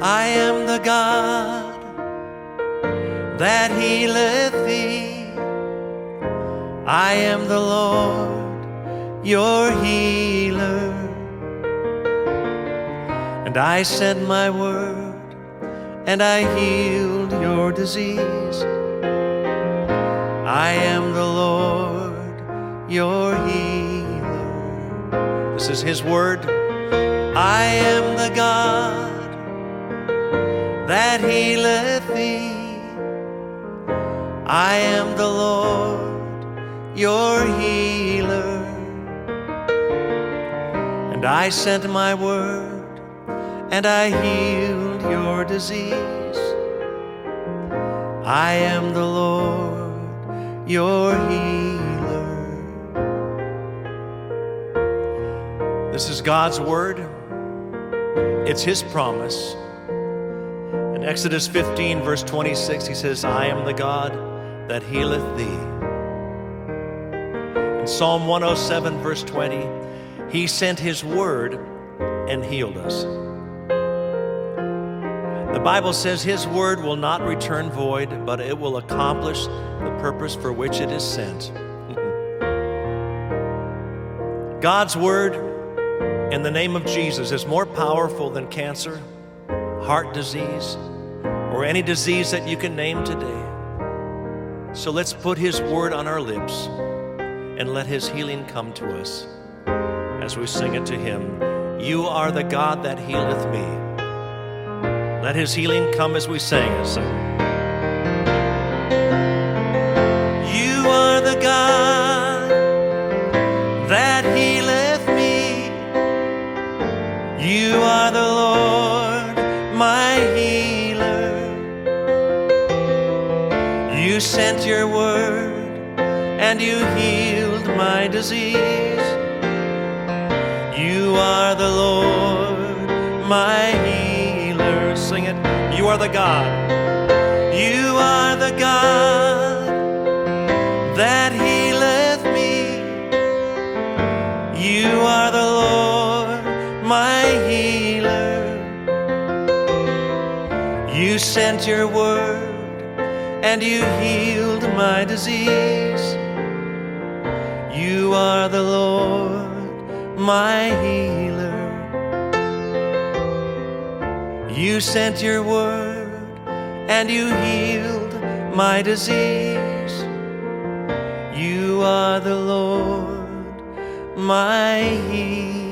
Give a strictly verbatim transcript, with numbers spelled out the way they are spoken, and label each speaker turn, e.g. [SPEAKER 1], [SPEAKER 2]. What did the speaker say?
[SPEAKER 1] I am the God that healeth thee. I am the Lord, your healer. And I sent my word, and I healed your disease. I am the Lord, your healer. This is his word. I am the God that healeth thee. I am the Lord, your healer. And I sent my word, and I healed your disease. I am the Lord, your healer. This is God's word. It's his promise. In Exodus fifteen, verse twenty-six, he says, I am the God that healeth thee. In Psalm one oh seven, verse twenty, he sent his word and healed us. The Bible says his word will not return void, but it will accomplish the purpose for which it is sent. God's word in the name of Jesus is more powerful than cancer, heart disease, or any disease that you can name today. So let's put his word on our lips and let his healing come to us as we sing it to him. You are the God that healeth me. Let his healing come as we sing it. Sing. You are the God that healeth me. You are the Lord, my healer. You sent your word and you healed my disease. You are the Lord, my healer. Sing it. You are the God. You are the God that healeth me. You are the Lord, my healer. You sent your word and you healed my disease. You are the Lord, my healer. You sent your word and you healed my disease. You are the Lord, my healer.